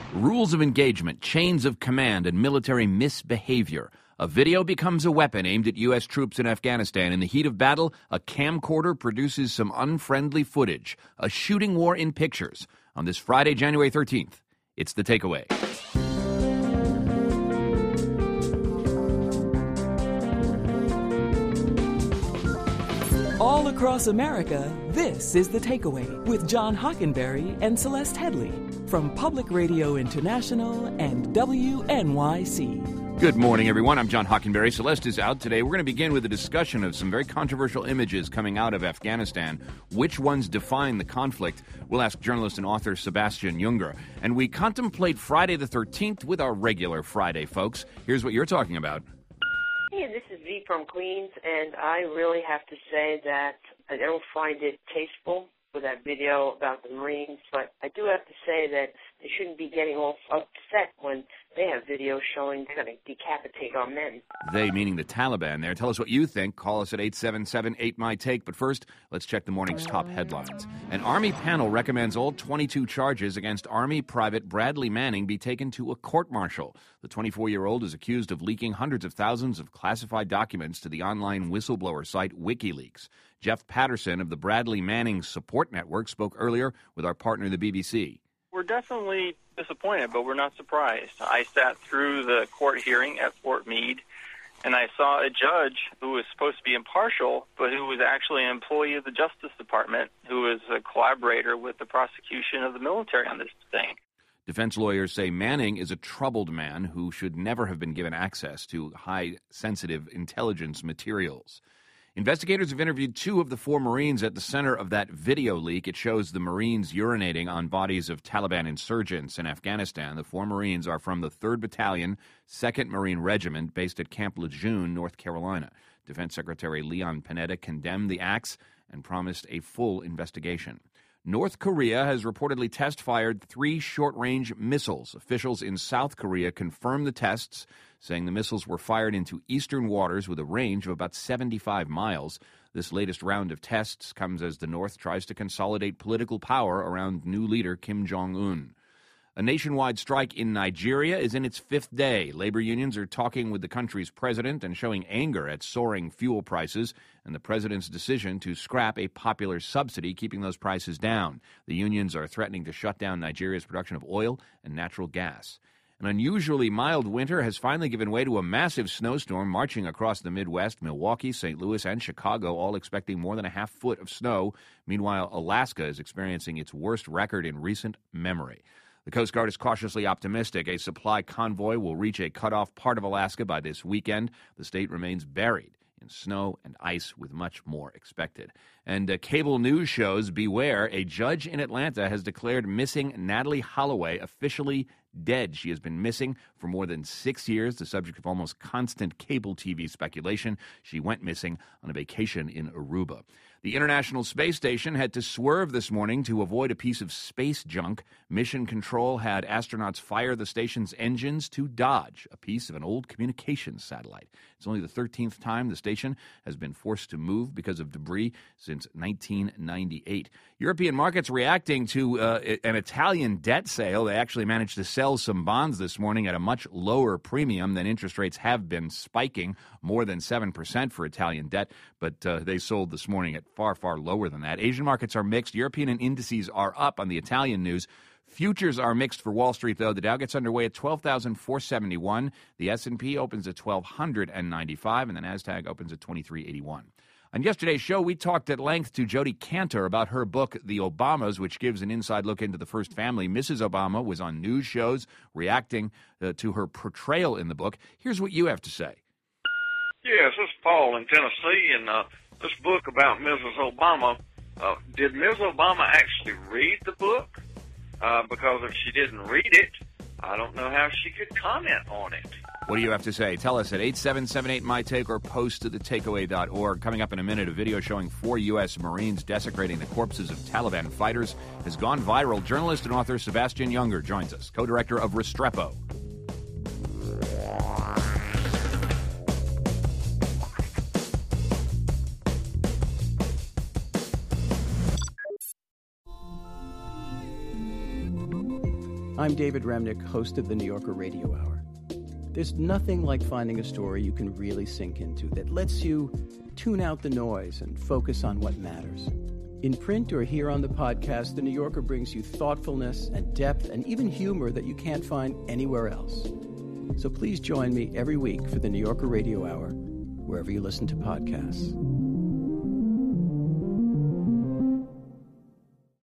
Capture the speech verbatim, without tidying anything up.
Rules of engagement, chains of command, and military misbehavior. A video becomes a weapon aimed at U S troops in Afghanistan. In the heat of battle, a camcorder produces some unfriendly footage. A shooting war in pictures. On this Friday, January thirteenth, it's The Takeaway. All across America, this is The Takeaway with John Hockenberry and Celeste Headley from Public Radio International and W N Y C. Good morning, everyone. I'm John Hockenberry. Celeste is out today. We're going to begin with a discussion of some very controversial images coming out of Afghanistan. Which ones define the conflict? We'll ask journalist and author Sebastian Junger. And we contemplate Friday the thirteenth with our regular Friday folks. Here's what you're talking about. Hey, this is V from Queens, and I really have to say that I don't find it tasteful for that video about the Marines, but I do have to say that they shouldn't be getting all upset when they have videos showing they're going to decapitate our men. They, meaning the Taliban there. Tell us what you think. Call us at eight seven seven, eight, M Y, T A K E. But first, let's check the morning's top headlines. An Army panel recommends all twenty-two charges against Army Private Bradley Manning be taken to a court-martial. The twenty-four-year-old is accused of leaking hundreds of thousands of classified documents to the online whistleblower site WikiLeaks. Jeff Patterson of the Bradley Manning Support Network spoke earlier with our partner, the B B C. We're definitely disappointed, but we're not surprised. I sat through the court hearing at Fort Meade, and I saw a judge who was supposed to be impartial, but who was actually an employee of the Justice Department, who was a collaborator with the prosecution of the military on this thing. Defense lawyers say Manning is a troubled man who should never have been given access to high-sensitive intelligence materials. Investigators have interviewed two of the four Marines at the center of that video leak. It shows the Marines urinating on bodies of Taliban insurgents in Afghanistan. The four Marines are from the third Battalion, second Marine Regiment, based at Camp Lejeune, North Carolina. Defense Secretary Leon Panetta condemned the acts and promised a full investigation. North Korea has reportedly test-fired three short-range missiles. Officials in South Korea confirmed the tests, saying the missiles were fired into eastern waters with a range of about seventy-five miles. This latest round of tests comes as the North tries to consolidate political power around new leader Kim Jong-un. A nationwide strike in Nigeria is in its fifth day. Labor unions are talking with the country's president and showing anger at soaring fuel prices and the president's decision to scrap a popular subsidy, keeping those prices down. The unions are threatening to shut down Nigeria's production of oil and natural gas. An unusually mild winter has finally given way to a massive snowstorm marching across the Midwest. Milwaukee, Saint Louis, and Chicago all expecting more than a half foot of snow. Meanwhile, Alaska is experiencing its worst record in recent memory. The Coast Guard is cautiously optimistic. A supply convoy will reach a cut-off part of Alaska by this weekend. The state remains buried in snow and ice with much more expected. And uh, cable news shows beware. A judge in Atlanta has declared missing Natalee Holloway officially dead. She has been missing for more than six years, the subject of almost constant cable T V speculation. She went missing on a vacation in Aruba. The International Space Station had to swerve this morning to avoid a piece of space junk. Mission Control had astronauts fire the station's engines to dodge a piece of an old communications satellite. It's only the thirteenth time the station has been forced to move because of debris since nineteen ninety-eight. European markets reacting to uh, an Italian debt sale. They actually managed to sell some bonds this morning at a much lower premium than interest rates have been spiking, more than seven percent for Italian debt, but uh, they sold this morning at far, far lower than that. Asian markets are mixed. European indices are up on the Italian news. Futures are mixed for Wall Street, though. The Dow gets underway at twelve thousand four hundred seventy-one. The S and P opens at twelve ninety-five, and the NASDAQ opens at twenty-three eighty-one. On yesterday's show, we talked at length to Jodi Kantor about her book, The Obamas, which gives an inside look into the first family. Missus Obama was on news shows reacting uh, to her portrayal in the book. Here's what you have to say. Yes, this is Paul in Tennessee, and uh, this book about Missus Obama, uh, did Miz Obama actually read the book? Uh, because if she didn't read it, I don't know how she could comment on it. What do you have to say? Tell us at eight seven seven eight, M Y, T A K E or post to the takeaway dot org. Coming up in a minute, a video showing four U S Marines desecrating the corpses of Taliban fighters has gone viral. Journalist and author Sebastian Junger joins us, co-director of Restrepo. I'm David Remnick, host of the New Yorker Radio Hour. There's nothing like finding a story you can really sink into that lets you tune out the noise and focus on what matters. In print or here on the podcast, The New Yorker brings you thoughtfulness and depth and even humor that you can't find anywhere else. So please join me every week for the New Yorker Radio Hour, wherever you listen to podcasts.